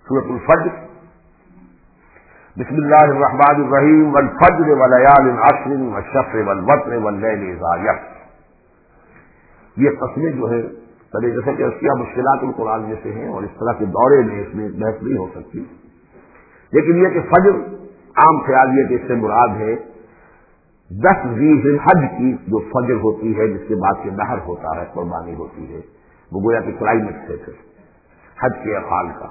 سورۃ الفجر، بسم اللہ الرحمن الرحیم، والفجر وليال عشر والشفع والوتر واللیل اذا یسر۔ یہ قسمیں جو ہے پہلے جیسا کہ اشیاء مشکلات القرآن میں سے ہیں اور اس طرح کے دورے میں اس میں بحث نہیں ہو سکتی، لیکن یہ کہ فجر عام خیال یہ کہ اس سے مراد ہے 10 ذی الحج کی جو فجر ہوتی ہے، جس کے بعد سے نہر ہوتا ہے، قربانی ہوتی ہے، وہ گویا کہ کلائمیٹ سے پھر حج کے افعال کا۔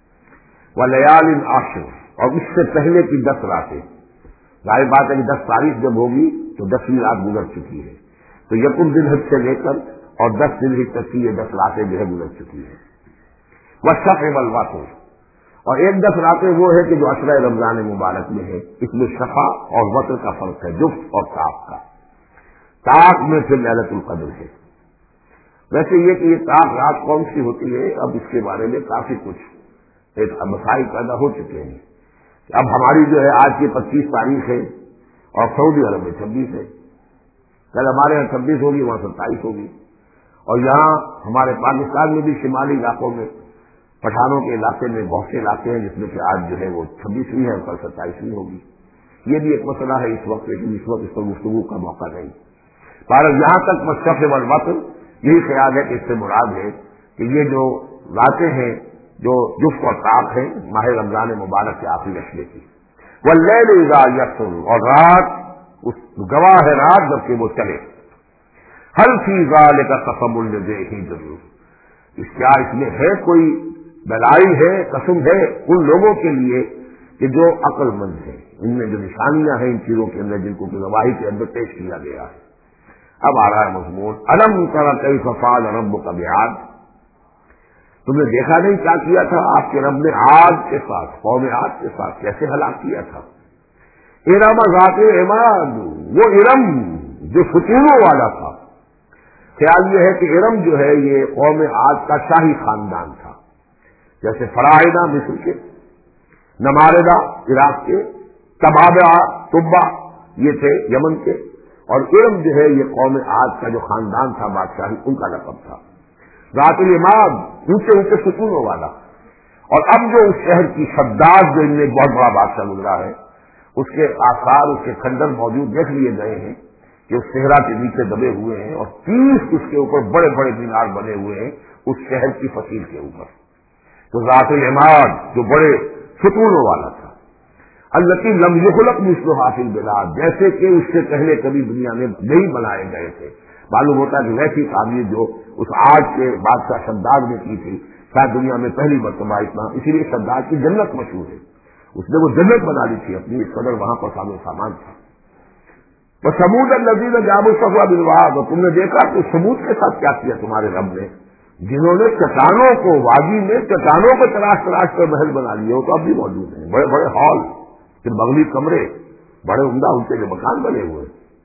ولیال عشر، اور اس سے پہلے کی 10 راتیں، ظاہر بات ہے کہ 10 تاریخ جب ہوگی تو 10ویں رات گزر چکی ہے، تو یکم ذی الحج سے لے کر اور 10 ذی الحج تک کی یہ 10 راتیں جو ہے گزر چکی ہے۔ والشفع والوتر، اور ایک 10 راتیں وہ ہے کہ جو عشرہ رمضان مبارک میں ہے، اس میں شفع اور وتر کا فرق ہے، جفت اور طاق کا۔ طاق میں پھر لیلۃ القدر ہے۔ ویسے یہ کہ یہ طاق رات کون سی ہوتی ہے، اب اس کے بارے میں کافی کچھ ایک مسائل پیدا ہو چکے ہیں۔ اب ہماری جو ہے آج کی 25 تاریخ ہے اور سعودی عرب میں 26 ہے، کل ہمارے یہاں 26 ہوگی، وہاں 27 ہوگی، اور یہاں ہمارے پاکستان میں بھی شمالی علاقوں میں پٹھانوں کے علاقے میں بہت سے علاقے ہیں جس میں کہ آج جو ہے وہ 26ویں ہے اور کل 27ویں ہوگی۔ یہ بھی ایک مسئلہ ہے اس وقت، لیکن اس وقت اس پر گفتگو کا موقع نہیں۔ پر یہاں تک والشفع والوتر، یہی خیال ہے کہ اس سے مراد ہے کہ یہ جو راتیں ہیں جو جفت اور طاق ہیں ماہ رمضان مبارک کے آخری اشرے کی۔ واللیل اذا یسر، اور رات اس گواہ ہے رات جبکہ وہ چلے۔ هل فی ذلک قسم لذی حجر، کیا اس میں ہے کوئی دلائل ہے، قسم ہے ان لوگوں کے لیے کہ جو عقل مند ہیں، ان میں جو نشانیاں ہیں ان چیزوں کے اندر جن کو گواہی کے اندر پیش کیا گیا ہے۔ اب آ رہا ہے مضمون، الم تر کیف فعل ربک بعاد، تم نے دیکھا نہیں کیا کیا تھا آپ کے رب نے عاد کے ساتھ، قوم عاد کے ساتھ کیسے ہلاک کیا تھا۔ ارم ذات عماد، وہ ارم جو ستونوں والا تھا۔ خیال یہ ہے کہ ارم جو ہے یہ قوم عاد کا شاہی خاندان تھا، جیسے فراعنہ مصر کے، نماردہ عراق کے، تبا یہ تھے یمن کے، اور ارم جو ہے یہ قوم عاد کا جو خاندان تھا بادشاہی، ان کا لقب تھا۔ ذات العماد، اونچے اونچے ستونوں والا۔ اور اب جو اس شہر کی شداد جو ان میں بہت بڑا بادشاہ گزرا ہے، اس کے آثار، اس کے کھنڈر موجود دیکھ لیے گئے ہیں کہ اس صحرا کے نیچے دبے ہوئے ہیں، اور 30 اس کے اوپر بڑے بڑے مینار بنے ہوئے ہیں اس شہر کی فصیل کے اوپر۔ تو ذات العماد جو بڑے ستونوں والا تھا، التی لم یخلق مثلھا فی البلاد، جیسے کہ اس سے پہلے کبھی دنیا میں نہیں بنائے گئے تھے۔ معلوم ہوتا ہے کہ ویسی تعمیر جو اس آج کے بادشاہ شداد نے کی تھی، شاید دنیا میں پہلی مرتبہ اتنا، اسی لیے شداد کی جنت مشہور ہے، اس نے وہ جنت بنا لی تھی اپنی، اس قدر وہاں پر سامان تھا۔ تو سمود الذین جابوا الصخر بالواد، اور تم نے دیکھا کہ سمود کے ساتھ کیا کیا تمہارے رب نے، جنہوں نے چٹانوں کو، وادی میں چٹانوں کو تراش تراش کر محل بنا لیے، وہ تو اب بھی موجود ہیں، بڑے بڑے ہال، پھر بغلی کمرے، بڑے عمدہ ان کے جو مکان بنے ہوئے۔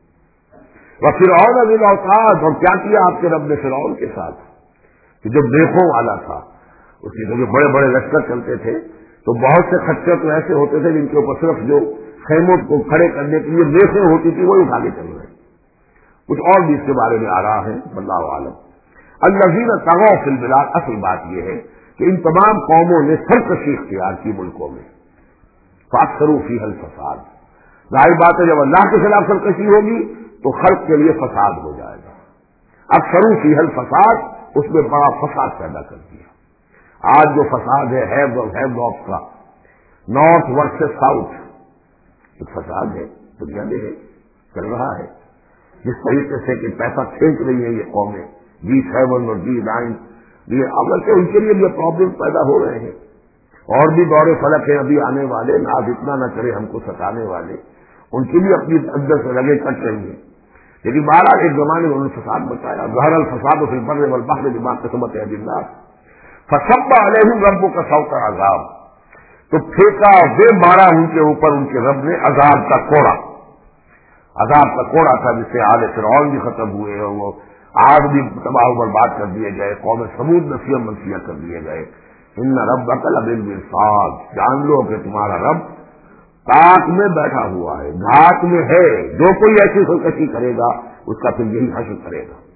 وفرعون ذی الاوتاد، اور کیا کیا آپ کے رب نے فرعون کے ساتھ کہ جو میخوں والا تھا، اس کے جو بڑے بڑے لشکر چلتے تھے تو بہت سے خچر تو ایسے ہوتے تھے جن کے اوپر صرف جو خیموں کو کھڑے کرنے کے لیے میخیں ہوتی تھی وہی اٹھا کے چل رہے۔ کچھ اور بھی اس کے بارے میں آ رہا ہے، واللہ عالم۔ الذین طغوا فی البلاد، اصل بات یہ ہے کہ ان تمام قوموں نے سرکشی اختیار کی ملکوں میں، فاکثروا فیہا الفساد، ظاہر بات ہے جب اللہ کے خلاف سرکشی ہوگی تو خلق کے لیے فساد ہو جائے گا۔ اکثروا فیہا الفساد، اس میں بڑا فساد پیدا کر دیا۔ آج جو فساد ہے ہیو آف کا، نارتھ ورسز ساؤتھ، ایک فساد ہے دنیا میں ہے، چل رہا ہے، جس طریقے سے کہ پیسہ کھینچ رہی ہے یہ قومیں، G7 اور G9، یہ اگرچہ ان کے لیے یہ پرابلم پیدا ہو رہے ہیں، اور بھی دور فلک ہیں ابھی آنے والے، ناز اتنا نہ کرے ہم کو ستانے والے، ان کی بھی اپنی اندر سے لگے کٹ رہی ہیں، لیکن بہرحال ایک زمانے میں انہوں نے فساد بتایا، ظہر الفساد فی البر والبحر بما کسبت ایدی الناس فصب علیہم ربک صوت عذاب، تو پھینکا بے مارا ان کے اوپر ان کے رب نے عذاب کا کوڑا، عذاب کا کوڑا تھا جس سے آل فرعون بھی ختم ہوئے اور وہ آگ بھی تباہ و برباد کر دیے گئے، قوم ثمود نسیہ منسیہ کر دیے گئے۔ ان ربک لبالمرصاد، جان لو کہ تمہارا رب تاک میں بیٹھا ہوا ہے، گھاٹ میں ہے، جو کوئی ایسی سرکشی کرے گا اس کا پھر یہی حشر کرے گا۔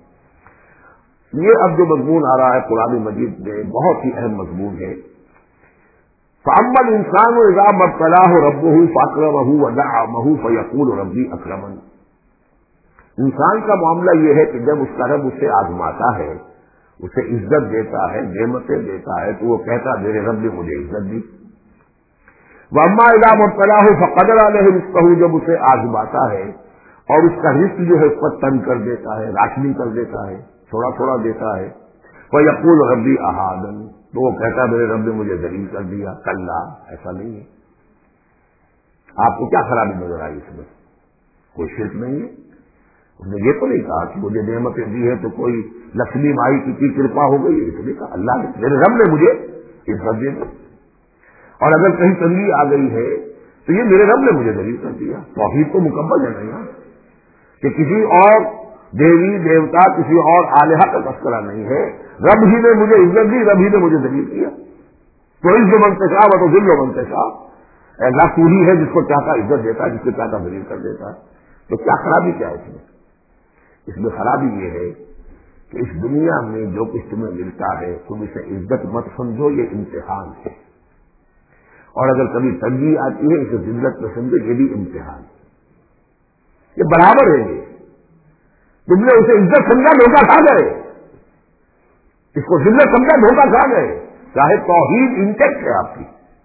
یہ اب جو مضمون آ رہا ہے قرآن مجید میں بہت ہی اہم مضمون ہے، فَأَمَّا الْإِنسَانُ إِذَا مَا ابْتَلَاهُ رَبُّهُ فَأَكْرَمَهُ وَنَعَمَهُ فَيَقُولُ رَبِّي أَكْرَمَنِ۔ انسان کا معاملہ یہ ہے کہ جب اس کا رب اسے آزماتا ہے، اسے عزت دیتا ہے، نعمتیں دیتا ہے، تو وہ کہتا ہے میرے رب نے مجھے عزت دی۔ وَأَمَّا إِذَا مَا ابْتَلَاهُ فَقَدَرَ عَلَيْهِ رِزْقَهُ، جب اسے آزماتا ہے اور اس کا رزق جو ہے اس پر تنگ کر دیتا ہے، راشنی کر دیتا ہے، تھوڑا تھوڑا دیتا ہے، وَيَقُولُ رَبِّي أَهَانَنِ، تو وہ کہتا ہے میرے رب نے مجھے ذلیل کر دیا۔ کلا، ایسا نہیں ہے۔ آپ کو کیا خرابی نظر آئی اس میں؟ کوئی شرک نہیں ہے۔ اس نے یہ تو نہیں کہا کہ مجھے نعمتیں دی ہے تو کوئی لکشمی مائی کی کرپا ہو گئی، اس نے کہا اللہ نے، میرے رب نے مجھے عزت دے دی۔ اور اگر کہیں تنگی آ گئی ہے تو یہ میرے رب نے مجھے ذلیل کر دیا۔ توحید تو مکمل ہے نہیں کہ کسی اور دیوی دیوتا کسی اور الہہ کا تذکرہ نہیں ہے، رب ہی نے مجھے عزت دی، رب ہی نے مجھے ذلیل کیا۔ تو عز و منتشا و تو ذل و منتشا، اللہ تو ہی ہے جس کو چاہتا عزت دیتا ہے، جس کو چاہتا ذلیل کر دیتا ہے۔ تو کیا خرابی کیا ہے اس میں خرابی یہ ہے کہ اس دنیا میں جو کچھ تمہیں ملتا ہے تم اسے عزت مت سمجھو، یہ امتحان ہے، اور اگر کبھی تنگی آتی ہے اسے ذلت میں سمجھو، یہ بھی امتحان ہے، یہ برابر ہے۔ یہ تم نے اسے عزت سمجھا، دھوکہ کھا گئے، اس کو ذلت سمجھا، دھوکہ کھا گئے۔ چاہے توحید انٹیکٹ ہے آپ کی،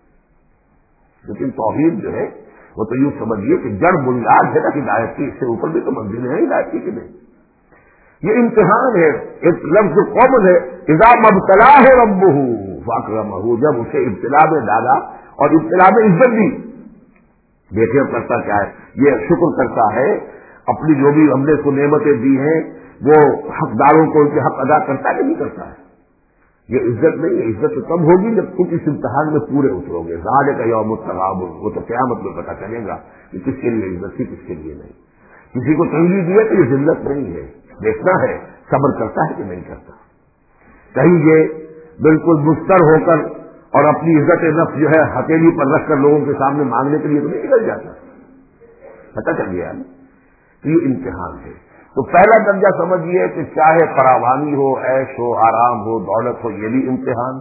لیکن توحید جو ہے وہ تو یوں سمجھیے کہ جڑ بنیاد ہے نا ہدایت کی، اس سے اوپر بھی تو منزل ہے ہدایت کی کہ نہیں۔ یہ امتحان ہے۔ ایک لفظ قوم ہے، اذا مبتلاہ ربہ فاکرمہ، جب اسے ابتلا میں ڈالا اور ابتلا میں عزت دی۔ دیکھیں کرتا کیا ہے، یہ شکر کرتا ہے، اپنی جو بھی ہم نے اس کو نعمتیں دی ہیں وہ حقداروں کو ان کے حق ادا کرتا ہے کہ نہیں کرتا ہے۔ یہ عزت نہیں ہے، عزت تو تب ہوگی جب تم اس امتحان میں پورے اترو گے۔ ذالک یوم التغابن، وہ تو قیامت میں پتہ چلے گا کہ کس کے لیے عزت تھی کس کے لیے نہیں۔ کسی کو تنگی دی ہے تو یہ ذلت نہیں ہے، دیکھنا ہے صبر کرتا ہے کہ نہیں کرتا۔ کہیں یہ بالکل مستر ہو کر اور اپنی عزت نفس جو ہے ہتھیلی پر رکھ کر لوگوں کے سامنے مانگنے کے لیے تو نہیں نکل جاتا، پتہ چل گیا نا۔ یہ امتحان ہے۔ تو پہلا درجہ سمجھیے کہ چاہے فراوانی ہو، عیش ہو، آرام ہو، دولت ہو، یہ بھی امتحان،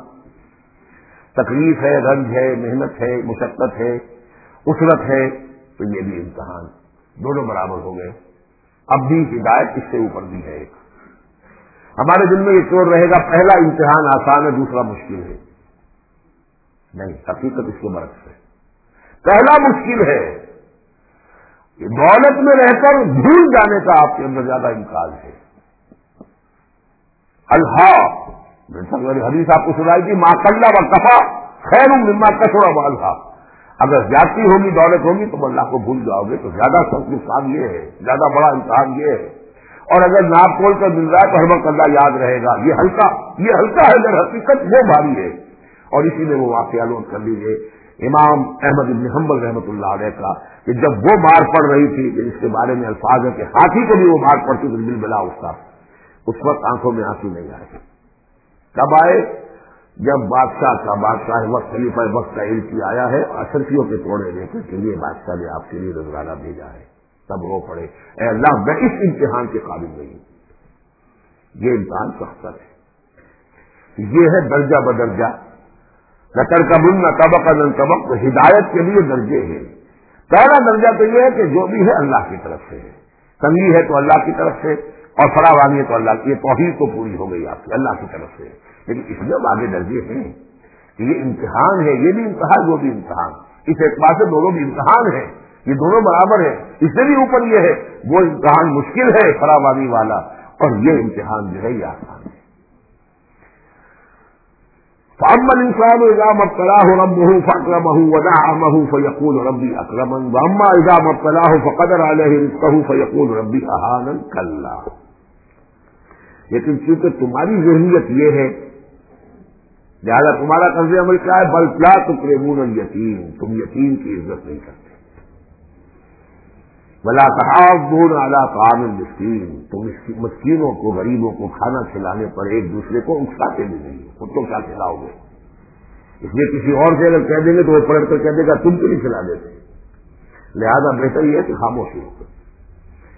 تکلیف ہے، رنج ہے، محنت ہے، مشقت ہے، اسرت ہے، تو یہ بھی امتحان، دونوں برابر ہو گئے۔ اب بھی ہدایت اس سے اوپر بھی ہے۔ ہمارے دل میں یہ چور رہے گا پہلا امتحان آسان ہے دوسرا مشکل ہے، نہیں، حقیقت اس کے برعکس ہے۔ پہلا مشکل ہے، دولت میں رہ کر بھول جانے کا آپ کے اندر زیادہ امکان ہے۔ حدیث آپ کو سنائی تھی، ما قل و کفا خیر مما کثر و الہا، اگر زیادتی ہوگی دولت ہوگی تو اللہ کو بھول جاؤ گے، تو زیادہ سخت نقصان یہ ہے، زیادہ بڑا امتحان یہ ہے۔ اور اگر ناپ کھول کر مل رہا ہے تو ہر وقت اللہ یاد رہے گا، یہ ہلکا ہے، در حقیقت وہ بھاری ہے۔ اور اسی میں وہ واقعہ نوٹ کر لیجیے امام احمد بن حنبل رحمۃ اللہ علیہ کا، کہ جب وہ مار پڑ رہی تھی جس کے بارے میں الفاظ ہے کہ ہاتھی کو بھی وہ مار پڑتی تھی بل بلا اس وقت آنکھوں میں آنسو نہیں آئے۔ کب آئے؟ جب بادشاہ وقت خلیفہ وقت کا علم آیا ہے، اشرفیوں کے توڑے دیکھنے کے لیے بادشاہ نے آپ کے لیے رضوانہ بھیجا ہے، تب رو پڑے اے اللہ میں اس امتحان کے قابل نہیں ہوں۔ یہ امتحان سخت ہے، یہ ہے درجہ بدرجہ، لَتَرْكَبُنَّ طَبَقًا عَنْ طَبَقٍ، ہدایت کے لیے درجے ہیں۔ پہلا درجہ تو یہ ہے کہ جو بھی ہے اللہ کی طرف سے ہے، تنگی ہے تو اللہ کی طرف سے، اور فراوانی ہے تو اللہ کی، یہ توحید تو پوری ہو گئی آپ کی اللہ کی طرف سے۔ لیکن اس میں آگے درجے ہیں کہ یہ امتحان ہے، یہ بھی امتحان وہ بھی امتحان، اس اعتبار سے دونوں بھی امتحان ہیں، یہ دونوں برابر ہیں۔ اس سے بھی اوپر یہ ہے وہ امتحان مشکل ہے فراوانی والا، اور یہ امتحان جو ہے یہ آسان ہے۔ فَأَمَّا الْإِنسَانُ إِذَا مَا ابْتَلَاهُ رَبُّهُ فَأَكْرَمَهُ وَنَعَمَهُ فَيَقُولُ رَبِّي أَكْرَمَنِ وَأَمَّا إِذَا مَا ابْتَلَاهُ فَقَدَرَ عَلَيْهِ رِزْقَهُ فَيَقُولُ رَبِّي أَهَانَنِ كَلَّا۔ لیکن چونکہ تمہاری ذہنیت یہ ہے، لہٰذا تمہارا طرز عمل کیا ہے؟ بل لا تکرمون الیتیم، تم یتیم کی عزت نہیں کرتے، ولا تحاضون علی طعام المسکین، تم مسکینوں کو غریبوں کو کھانا کھلانے پر ایک دوسرے کو اکساتے بھی نہیں، خود تو کیا کھلاؤ گے؟ اس لیے کسی اور سے اگر کہہ دیں گے تو وہ پلٹ کر کہہ دے گا تم کیوں نہیں کھلا دیتے، لہذا بہتر یہ ہے کہ خاموشی ہو۔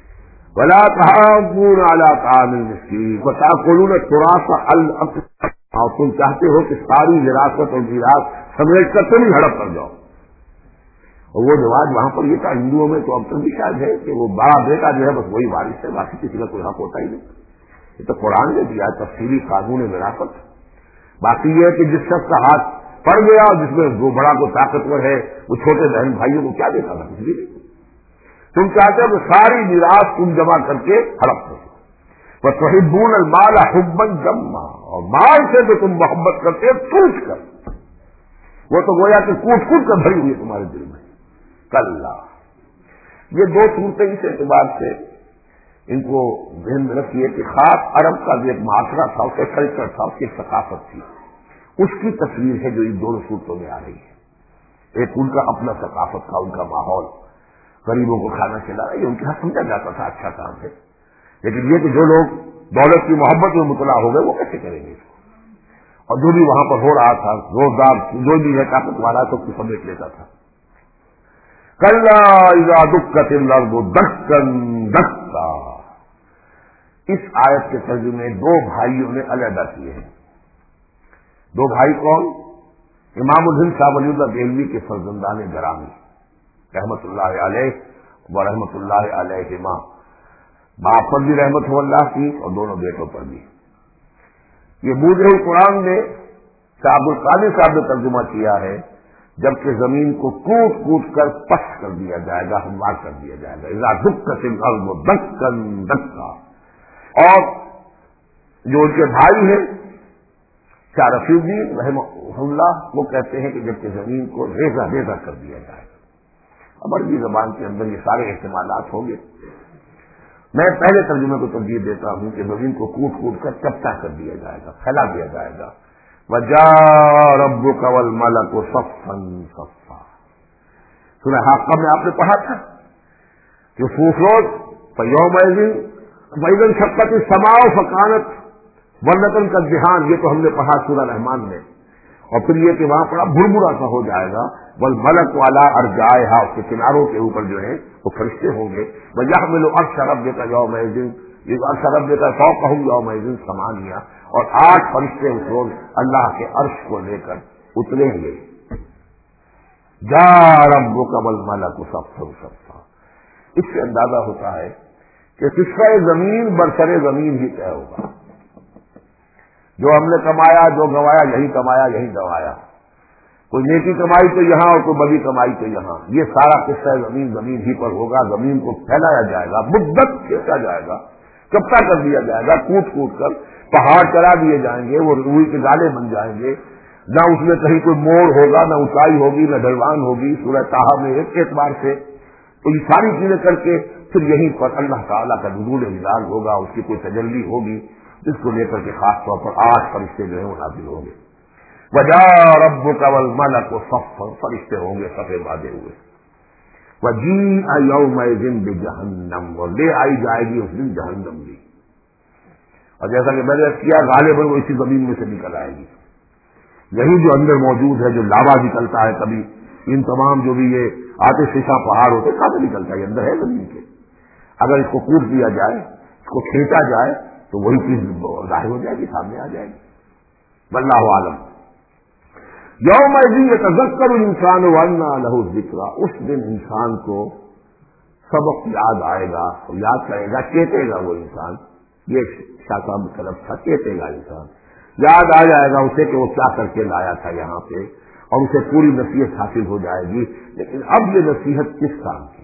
ولا تحاضون علی طعام المسکین وتأکلون التراث اور تم چاہتے ہو کہ ساری وراثت اور میراث سمیٹ کر تم ہی ہڑپ کر جاؤ. اور وہ رواج وہاں پر یہ تھا ہندوؤں میں تو اب تک بھی شاید ہے کہ وہ بڑا بیٹا جو ہے بس وہی وارث ہے، باقی کسی کا کوئی حق ہوتا ہی نہیں. یہ تو قرآن نے دیا تفصیلی قانون وراثت. باقی یہ ہے کہ جس شخص کا ہاتھ پڑ گیا اور جس میں وہ بڑا کو طاقتور ہے وہ چھوٹے بہن بھائیوں کو کیا دیتا تھا؟ کچھ بھی نہیں. تم چاہتے ہو کہ ساری میراث تم جمع کر کے ہڑپ کرو. وَتُحِبُّونَ الْمَالَ حُبًّا جَمًّا، اور مال سے جو تم محبت کرتے ہو ٹوٹ کر، وہ تو گویا کہ کوٹ کوٹ کر بھری ہوئی ہے تمہارے دل میں. کلا، یہ دو صورتیں اس اعتبار سے ان کو ذہن میں رکھیے کہ خاص عرب کا جو ایک معاشرہ تھا، اس کا کلچر تھا، اس کی ایک ثقافت تھی، اس کی تصویر ہے جو ان دونوں صورتوں میں آ رہی ہے. ایک ان کا اپنا ثقافت تھا، ان کا ماحول، غریبوں کو کھانا کھلا رہا ہے، یہ ان کے ہاں سمجھا جاتا تھا اچھا کام ہے. لیکن یہ کہ جو لوگ دولت کی محبت میں مبتلا ہو گئے وہ کیسے کریں گے اس کو؟ اور جو بھی وہاں پر ہو رہا تھا روزگار جو بھی ہے طاقت والا تو کچھ سمیٹ لیتا تھا. کلا اذا دکت الارض دکا دکا، اس آیت کے ترجمے دو بھائیوں نے علیحدہ کیے ہیں. دو بھائی کون؟ امام الہند شاہ ولی اللہ دہلوی کے فرزندان گرامی رحمت اللہ علیہ و رحمت اللہ علیہما. باپ پر بھی رحمت ہو اللہ کی اور دونوں بیٹوں پر بھی. یہ بوجھ قرآن میں شاہ عبد القادر صاحب نے ترجمہ کیا ہے، جبکہ زمین کو کوٹ کوٹ کر پس کر دیا جائے گا، ہموار کر دیا جائے گا. اذا دکت الارض دکا دکا. اور جو ان کے بھائی ہیں شاہ رفیع الدین رحمہ اللہ، وہ کہتے ہیں کہ جبکہ زمین کو ریزہ ریزہ کر دیا جائے گا. اب عربی زبان کے اندر یہ سارے احتمالات ہوں گے. میں پہلے ترجمے کو ترجیح دیتا ہوں کہ زمین کو کوٹ کوٹ کر چپٹا کر دیا جائے گا، پھیلا دیا جائے گا. وَجَاءَ رَبُّكَ وَالْمَلَكُ صَفًّا صَفًّا. سورہ حاقہ میں آپ نے پڑھا تھا کہ فوفروز فَيَوْمَئِذٍ وَإِذَا انشَقَّتِ السَّمَاءُ فَكَانَتْ وَرْدَةً كَالدِّهَانِ، یہ تو ہم نے پڑھا سورہ رحمان میں. اور پھر یہ کہ وہاں پڑا بھربھرا سا ہو جائے گا. وَالْمَلَكُ عَلَىٰ أَرْجَائِهَا، اس کے کناروں کے اوپر جو ہے وہ فرشتے ہوں گے. وَيَحْمِلُ عَرْشَ رَبِّكَ يَوْمَئِذٍ، یہ عرش ربک فوقہم یومئذ ثمانیہ، اور 8 فرشتے اس روز اللہ کے عرش کو لے کر اتریں گے. جاء ربک والملک صفا صفا. اس سے اندازہ ہوتا ہے کہ قصہ زمین برسر زمین ہی طے ہوگا. جو ہم نے کمایا، جو گنوایا، یہی کمایا یہی گنوایا. کوئی نیکی کمائی تو یہاں اور کوئی بدی کمائی تو یہاں. یہ سارا قصہ زمین زمین ہی پر ہوگا. زمین کو پھیلایا جائے گا، مدت کھینچا جائے گا، چپٹا کر دیا جائے گا، کوٹ کوٹ کر پہاڑ چلا دیے جائیں گے، وہ روئی کے گالے بن جائیں گے. نہ اس میں کہیں کوئی موڑ ہوگا، نہ اونچائی ہوگی، نہ ڈھلوان ہوگی. سورہ طٰہٰ میں ایک اعتبار سے تو یہ ساری چیزیں کر کے پھر یہیں پر اللہ تعالیٰ کا نزول ہلال ہوگا، اس کی کوئی تجلی ہوگی جس کو لے کر کے خاص طور پر 8 فرشتے جو ہیں وہ نازل ہوں گے. وَجَاءَ رَبُّكَ وَالْمَلَكُ صَفًّا، فرشتے ہوں گے صفے باندھے ہوئے. وَجِيءَ يَوْمَئِذٍ بِجَهَنَّمَ، اور لے آئی جائے گی اس دن جہنم بھی. اور جیسا کہ میں نے کیا غالباً وہ اسی زمین میں سے نکل آئے گی. یہی جو اندر موجود ہے، جو لاوا نکلتا ہے کبھی، ان تمام جو بھی یہ آتے شیشہ پہاڑ ہوتے کہاں سے نکلتا ہے؟ یہ اندر ہے زمین کے. اگر اس کو کوٹ دیا جائے، اس کو کھینچا جائے تو وہی چیز ظاہر ہو جائے گی، سامنے آ جائے گی. واللہ عالم. یومئذ یتذکر الانسان وانى له الذکریٰ، اس دن انسان کو سبق یاد آئے گا، یاد کرے گا، چیتے گا وہ انسان. یہ شاہ صاحب کی طرف تھا، چیتے گا انسان. یاد آ جائے گا اسے کہ وہ کیا کر کے لایا تھا یہاں پہ، اور اسے پوری نصیحت حاصل ہو جائے گی. لیکن اب یہ نصیحت کس کام کی؟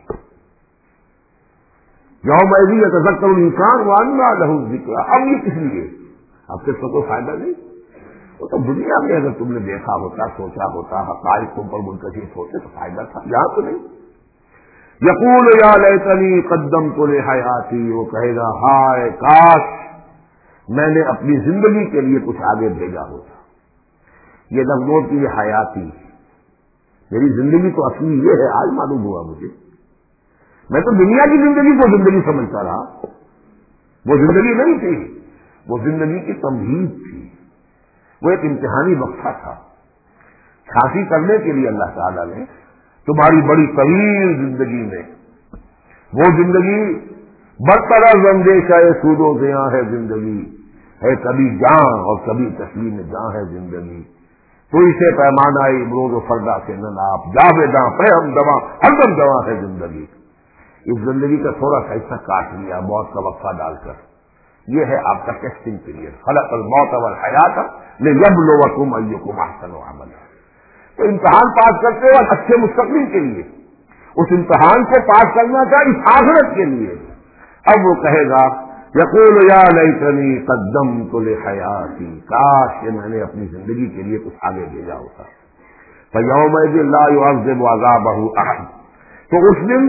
یومئذ یتذکر الانسان وانى له الذکریٰ. اب یہ کس لیے؟ اب سے کوئی فائدہ نہیں. وہ تو دنیا میں اگر تم نے دیکھا ہوتا، سوچا ہوتا، حقائق تم پر منکشف ہوتے تو فائدہ تھا. یہاں تو نہیں. یقول یا لیتنی قدمت لحیاتی، وہ کہے گا ہائے کاش میں نے اپنی زندگی کے لیے کچھ آگے بھیجا ہوتا. یہ لفظوں کی یہ حیاتی، میری زندگی تو اصلی یہ ہے، آج معلوم ہوا مجھے. میں تو دنیا کی زندگی کو زندگی سمجھتا رہا. وہ زندگی نہیں تھی، وہ زندگی کی تمہید تھی. وہ ایک امتحانی وقفہ تھا. کھانسی کرنے کے لیے اللہ تعالیٰ نے تمہاری بڑی طویل زندگی میں وہ زندگی برطرف اندیشہ سود و زیاں ہے زندگی، ہے کبھی جاں اور کبھی تسلیم جاں ہے زندگی، تو اسے پیمانہ امروز و فردا سے نہ ناپ، جاویداں پہ ہم دوا ہردم دوا ہے زندگی۔ اس زندگی کا تھوڑا سا حصہ کاٹ لیا موت کا وقفہ ڈال کر، یہ ہے آپ کا ٹیسٹنگ پیریڈ۔ خلق الموت والحیات لیبلوکم ایکم احسن عملا۔ تو امتحان پاس کرتے ہو اچھے مستقبل کے لیے، اس امتحان کو پاس کرنا تھا اس آخرت کے لیے۔ اب وہ کہے گا یقول یا لیتنی قدمت لحیاتی، کاش کہ میں نے اپنی زندگی کے لیے کچھ آگے بھیجا ہوتا۔ فیومئذ لا یعذب عذابہ احد، تو اس دن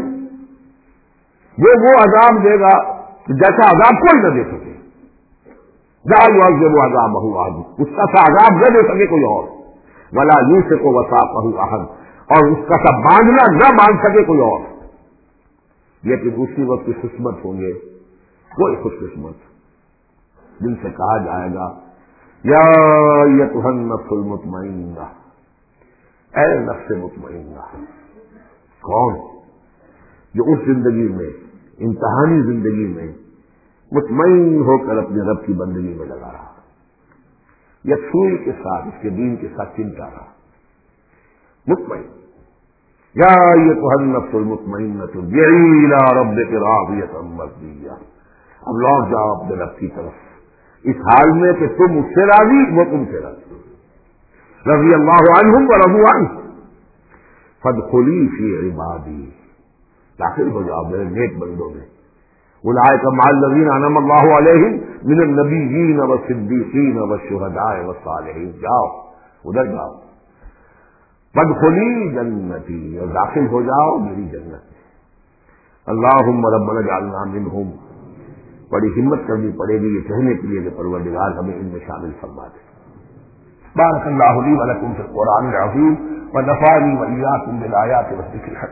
وہ عذاب دے گا جیسا عذاب کوئی نہ دے سکے۔ لا یعذب عذابہ احد، اس کا سا عذاب نہ دے سکے کوئی اور۔ ولا یوثق وثاقہ احد، اور اس کا سا باندھنا نہ باندھ سکے کوئی اور۔ لیکن اسی وقت کی قسمت ہوں گے کوئی خوش قسمت جن سے کہا جائے گا یا ایتھا النفس المطمئنہ، اے نفس مطمئنہ۔ کون؟ جو اس زندگی میں، امتحانی زندگی میں مطمئن ہو کر اپنے رب کی بندگی میں لگا رہا، یکسوئی کے ساتھ اس کے دین کے ساتھ چلتا رہا، مطمئن۔ یا ایتھا النفس المطمئنہ ارجعی الی ربک راضیۃ مرضیہ، اب لوٹ جاؤ اپنے رب کی طرف اس حال میں کہ تم اس سے راضی وہ تم سے راضی، رضی اللہ عنہم ورضوا عنہ، فادخلی فی عبادی، داخل ہو جاؤ میرے نیک بندوں میں، اولئک مع الذین انعم اللہ علیہم من النبیین والصدیقین والشہداء والصالحین، جاؤ ادھر جاؤ، فادخلی جنتی، اور داخل ہو جاؤ میری جنت میں۔ اللہم ربنا اجعلنا منہم، بڑی ہمت کرنی پڑے گی یہ کہنے کے لیے کہ پروردگار ہمیں ان میں شامل فرما دے۔ بارک اللہ لی و لکم فی القرآن العظیم ونفعنی و ایاکم بالآیات والذکر الحکیم۔